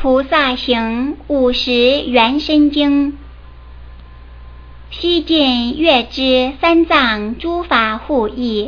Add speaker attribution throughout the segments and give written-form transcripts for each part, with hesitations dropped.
Speaker 1: 菩萨行50原身经。悉尽月支三藏诸法护译。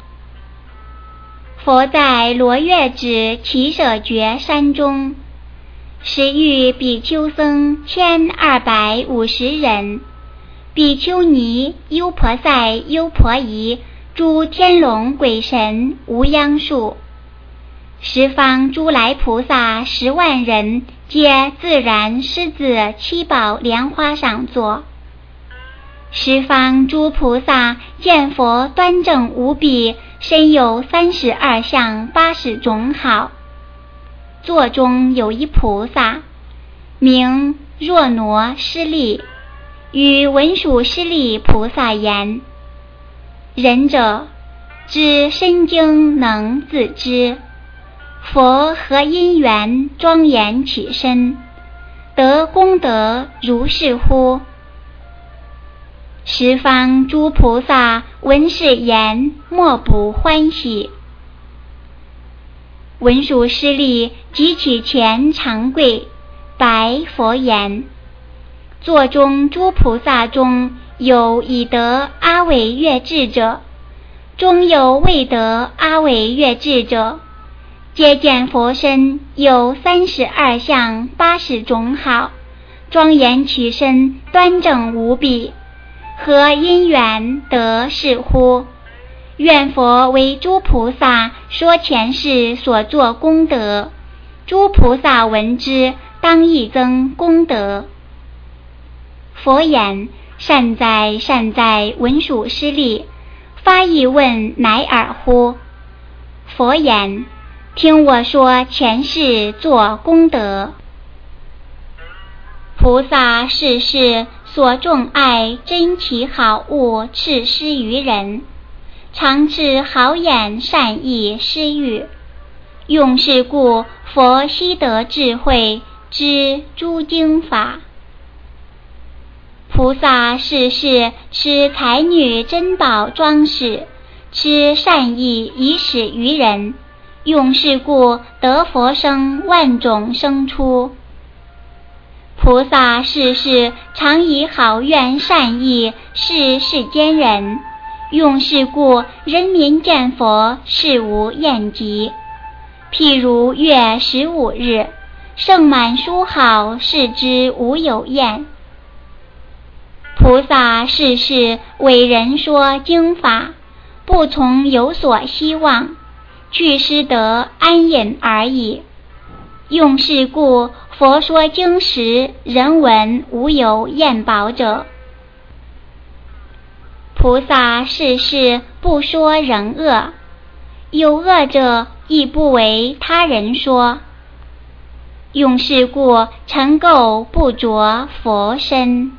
Speaker 1: 佛在罗月指奇舍觉山中，时遇比丘僧1250人，比丘尼、优婆塞、优婆夷诸天龙鬼神无央数。十方诸来菩萨10万人，皆自然狮子七宝莲花上坐。十方诸菩萨见佛端正无比，身有32相80种好。座中有一菩萨，名若挪施利，与文殊师利菩萨言：仁者，知身经能自知，佛何因缘庄严起身，得功德如是乎？十方诸菩萨闻是言，莫不欢喜。文殊师利即起前长跪，白佛言：座中诸菩萨中有已得阿惟越致者，中有未得阿惟越致者，皆见佛身有32相80种好，庄严其身，端正无比，何因缘得是乎？愿佛为诸菩萨说前世所作功德，诸菩萨闻之，当益增功德。佛言：善哉善哉，文殊师利，发意问乃尔乎？佛言：听我说前世作功德。菩萨世世所众爱珍奇好物赐施于人，常持好眼善意施予，用是故佛悉得智慧，知诸经法。菩萨世世施才女珍宝装饰，施善意以使于人，用是故得佛生万种生出。菩萨世世常以好愿善意示世间人，用是故人民见佛事无厌极。譬如月15日，盛满殊好，视之无有厌。菩萨世世为人说经法，不从有所希望，具施得安隐而已。用是故佛说经时，人闻无有厌饱者。菩萨世世不说人恶，有恶者亦不为他人说。用是故尘垢不着佛身。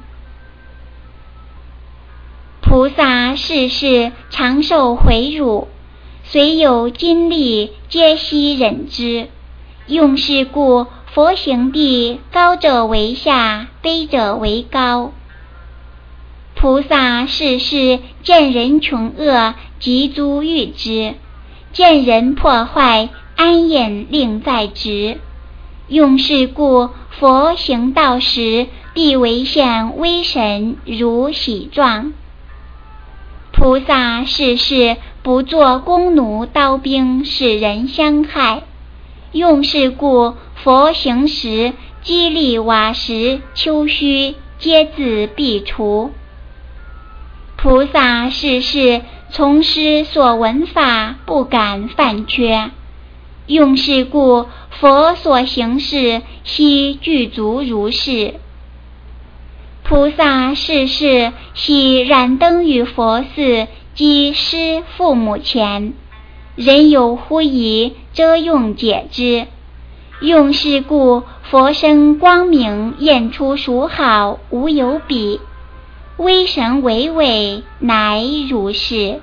Speaker 1: 菩萨世世长寿回辱，虽有金力，皆悉忍之。用是故佛行地，高者为下，卑者为高。菩萨世世见人穷恶，即足欲之；见人破坏，安隐令在直。用是故佛行道时，地为现威神，如喜状。菩萨世世不作弓弩刀兵，使人相害。用是故佛行时，激励瓦石丘墟，皆自避除。菩萨世世从师所闻法，不敢犯缺。用是故佛所行事，悉具足如是。菩萨世世悉燃灯于佛寺，及师父母前，人有忽疑，遮用解之。用是故佛身光明，现出殊好，无有比。威神巍巍，乃如是。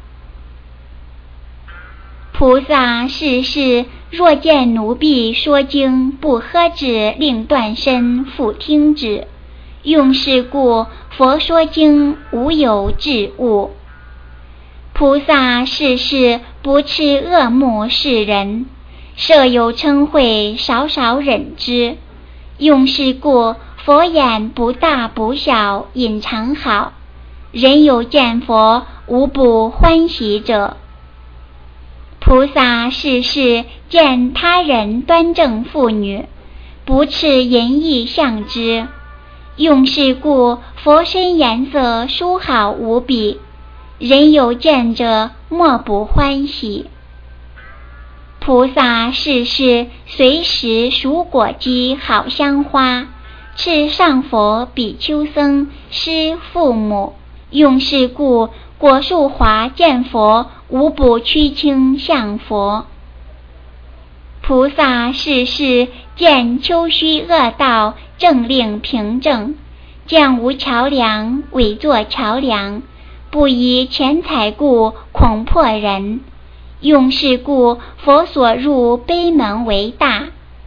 Speaker 1: 菩萨世世若见奴婢说经，不呵止，令断身，复听之。用是故佛说经，无有滞物。菩萨世世不持恶目示人， 设有嗔恚，少少忍之。用是故，佛眼不大不小，隐藏好。人有见佛，无不欢喜者。菩萨世世见他人端正妇女，不持淫意向之。用是故，佛身颜色殊好无比，人有见者，莫不欢喜。菩萨世世随时熟果鸡好香花，敕上佛比丘僧施父母。用是故，果树华见佛，无不趋倾向佛。菩萨世世见丘墟恶道，正令平正，见无桥梁，委作桥梁，不以钱财故，恐破人。用是故，佛所入悲门为大。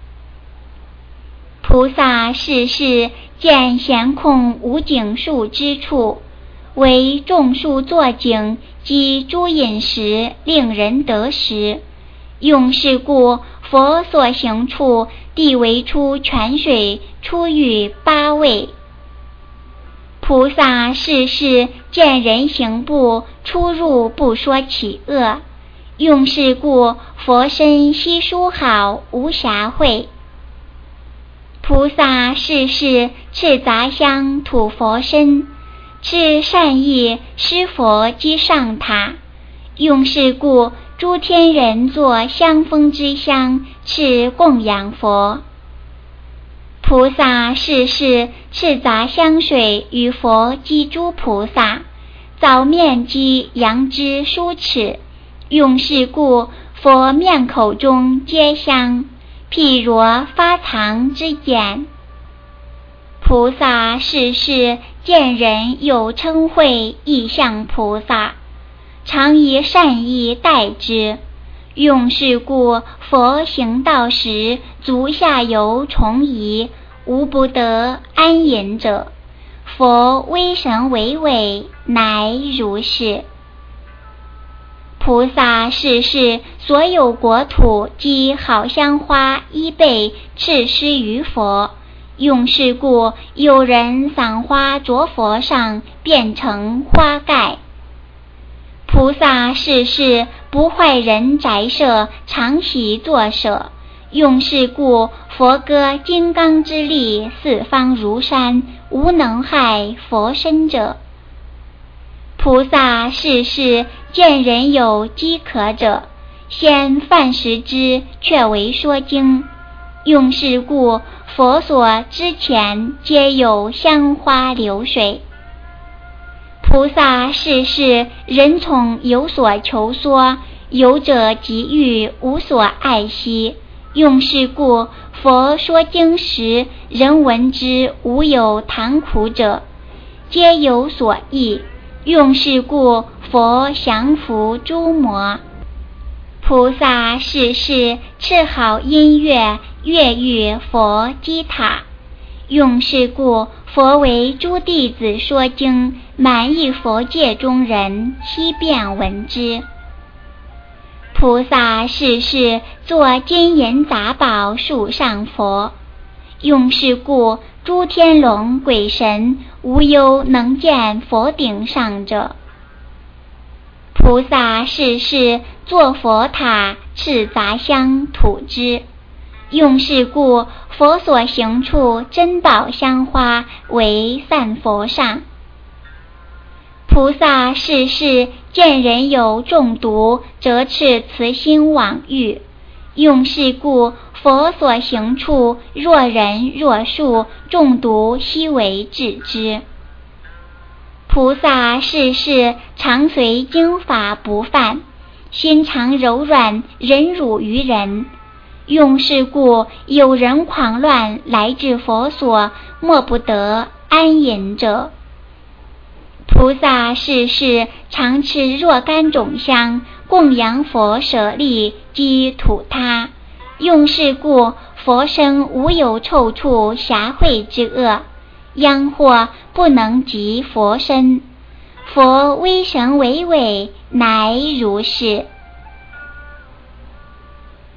Speaker 1: 菩萨世世见闲空无景树之处，为种树作景，积诸饮食，令人得食。用是故，佛所行处，地为出泉水，出于八位。菩萨世世见人行步，出入不说起恶。用是故，佛身悉殊好，无瑕秽。菩萨世世持杂香吐佛身，持善意施佛积上塔。用是故，诸天人作香风之香，持供养佛。菩萨世世持杂香水与佛积诸菩萨，早面积扬之舒齿。用是故，佛面口中皆香，譬如发藏之简。菩萨世世见人有嗔恚，亦向菩萨，常以善意待之。用是故，佛行道时，足下游虫夷，无不得安隐者。佛威神巍巍，乃如是。菩萨世世所有国土，积好香花衣被，敕施于佛。用是故，有人散花着佛上，变成花盖。菩萨世世不坏人宅舍，常喜作舍。用是故，佛歌金刚之力，四方如山，无能害佛身者。菩萨世世见人有饥渴者，先饭食之，却为说经。用是故，佛所之前皆有香花流水。菩萨世世人从有所求索，有者给予，无所爱惜。用是故，佛说经时，人闻之无有谈苦者，皆有所益。用是故，佛降伏诸魔。菩萨世世持好音乐，乐于佛基塔。用是故，佛为诸弟子说经，满意佛界中人，悉遍闻之。菩萨世世作金银杂宝树上佛。用是故，诸天龙鬼神无忧能见佛顶上者。菩萨世世作佛塔，敕杂香吐之。用是故，佛所行处，珍宝香花为散佛上。菩萨世世见人有中毒，则敕慈心往欲。用是故，佛所行处，若人若树，中毒悉为治之。菩萨世世常随经法不犯，心常柔软，忍辱于人。用是故，有人狂乱来至佛所，莫不得安隐者。菩萨世世常持若干种香，供养佛舍利，积吐他。用是故，佛身无有臭处瑕秽之恶，殃祸不能及佛身。佛威神巍巍，乃如是。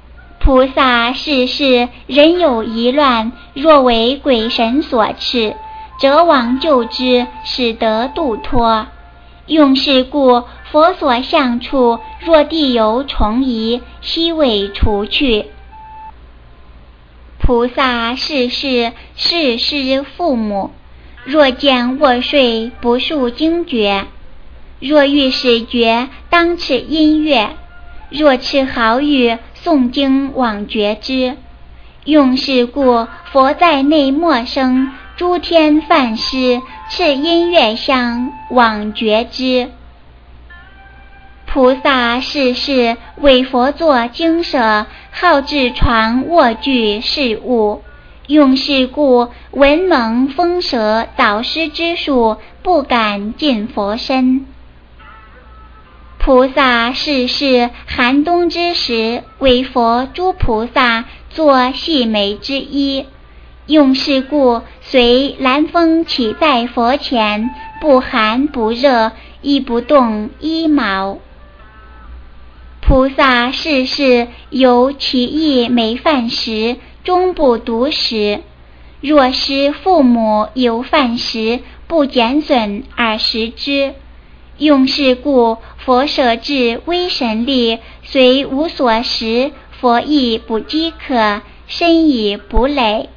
Speaker 1: 菩萨世世人有疑乱，若为鬼神所赐，则往救之，使得度脱。用是故，佛所向处，若地有虫蚁，悉为除去。菩萨世世世师父母，若见卧睡，不述经诀；若欲使觉，当持音乐；若持好语，诵经往觉之。用是故，佛在内默生，诸天梵师，持音乐香，往觉之。菩萨世世为佛作精舍，好智传卧具事物。用是故，闻蒙风舌导师之术，不敢近佛身。菩萨世世寒冬之时，为佛诸菩萨作细眉之衣。用是故，随兰风起在佛前，不寒不热，亦不动一毛。菩萨世世有其意没饭食，终不独食。若师父母有饭食，不减损而食之。用是故，佛舍至威神力，虽无所食，佛亦不饥渴，身已不累。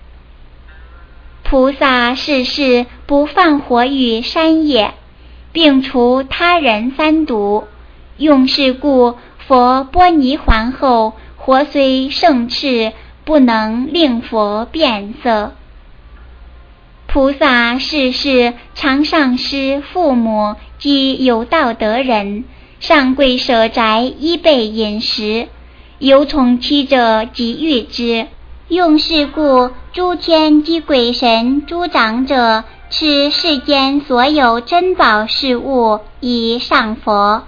Speaker 1: 菩萨世世不放火于山野，并除他人三毒。用是故，佛波尼皇后，火虽盛炽，不能令佛变色。菩萨世世常上师父母及有道德人，上贵舍宅衣被饮食，有从妻者即遇之。用是故，诸天及鬼神诸长者，持世间所有珍宝事物以上佛。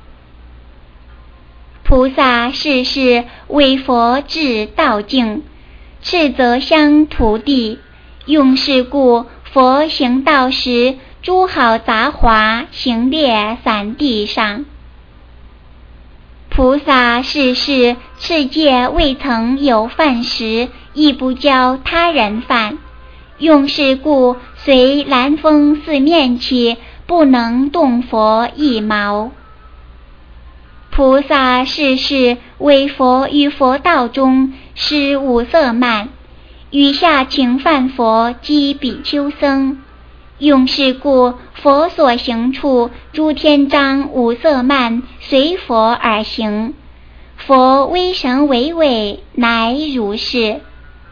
Speaker 1: 菩萨世世为佛至道境，赤泽香涂地。用是故，佛行道时，诸好杂华行列散地上。菩萨世世世界未曾有饭食，亦不教他人饭。用是故，随兰风四面起，不能动佛一毛。菩萨世世为佛于佛道中施五色曼，与下请犯佛及比丘僧。用是故，佛所行处，诸天章五色曼随佛而行。佛威神为伟，乃如是。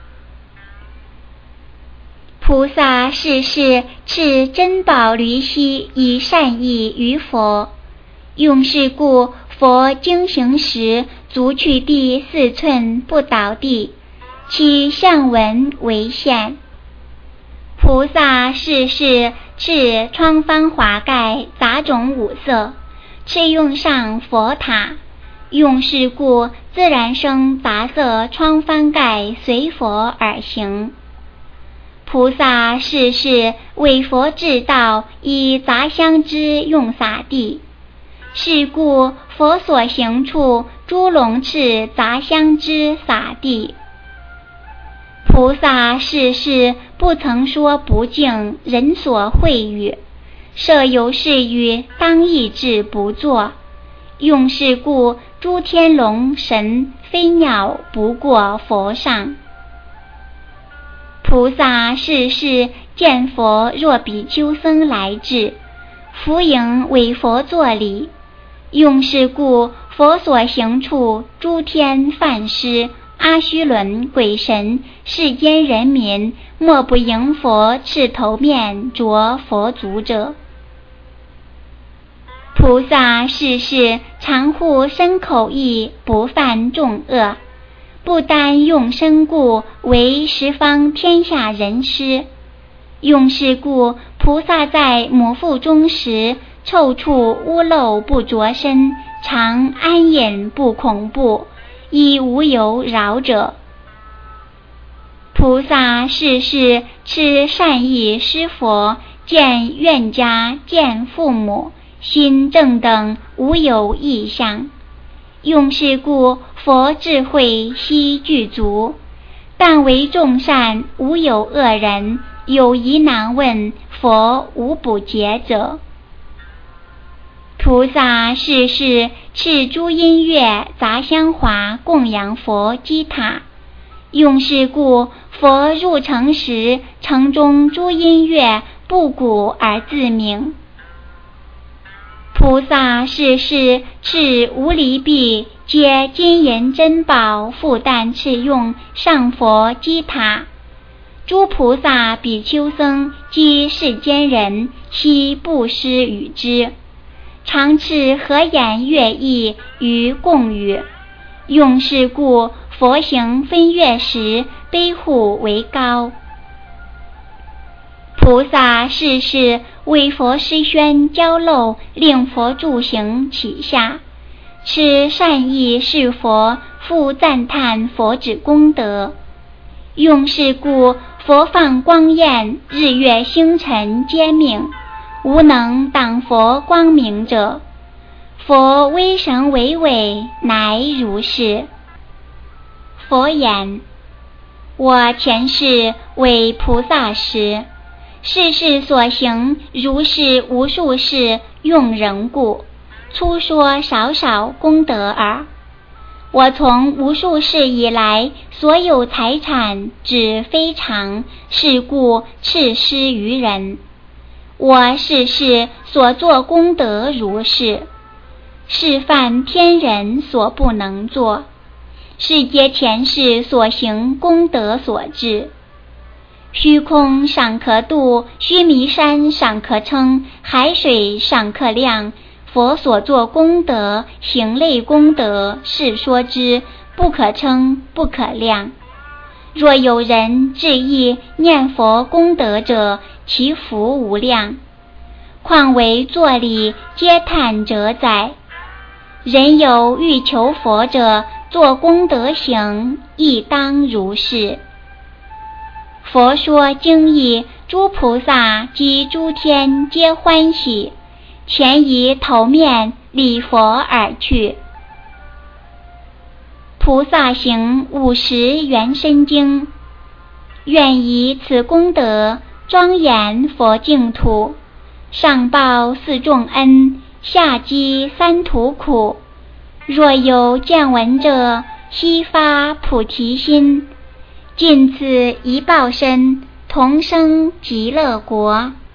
Speaker 1: 菩萨世世持珍宝驴犀以善意于佛。用是故，佛经行时，足去地4寸不倒地，其相文为现。菩萨世世持窗方华盖杂种五色，持用上佛塔。用是故，自然生杂色窗方盖随佛而行。菩萨世世为佛至道，以杂香之用洒地。是故，佛所行处，诸龙翅杂香之洒地。菩萨世世不曾说不敬，人所会语，设有事语，当意志不作。用是故，诸天龙神飞鸟不过佛上。菩萨世世见佛若比丘僧来至，伏迎为佛作礼。用是故，佛所行处，诸天梵师、阿须伦鬼神、世间人民，莫不迎佛赤头面着佛足者。菩萨世世常护身口意，不犯众恶，不单用身故，为十方天下人师。用是故，菩萨在母腹中时，臭处污漏不着身，常安隐不恐怖，亦无有扰者。菩萨世世持善意施佛，见怨家，见父母，心正等，无有异相。 用是故佛智慧悉具足，但为众善无有恶人，有疑难问，佛无不解者。菩萨世世持诸音乐杂香华供养佛基塔，用是故佛入城时，城中诸音乐不鼓而自鸣。菩萨世世持无离币，皆金银珍宝复旦敕用上佛基塔，诸菩萨比丘僧及世间人悉布施与之，常持和言乐意于供语。用是故佛行分乐时，悲护为高。菩萨世世为佛施宣教漏，令佛助行起下，持善意是佛，复赞叹佛之功德。用是故佛放光焰，日月星辰皆明，无能挡佛光明者。佛威神巍巍，乃如是。佛言：我前世为菩萨时，世世所行如是无数事用人故，粗说少少功德耳。我从无数世以来，所有财产只非常，是故赐施于人。我世世所作功德如是，是犯天人所不能作，是皆前世所行功德所致。虚空尚可度，须弥山尚可称，海水尚可量。佛所作功德，行类功德，是说之，不可称，不可量。若有人至意念佛功德者，其福无量。况为作礼皆叹者哉！人有欲求佛者，作功德行，亦当如是。佛说经义，诸菩萨及诸天皆欢喜，前移头面礼佛而去。菩萨行50圆身经，愿以此功德庄严佛净土，上报四重恩，下济三途苦。若有见闻者，悉发菩提心，尽此一报身，同生极乐国。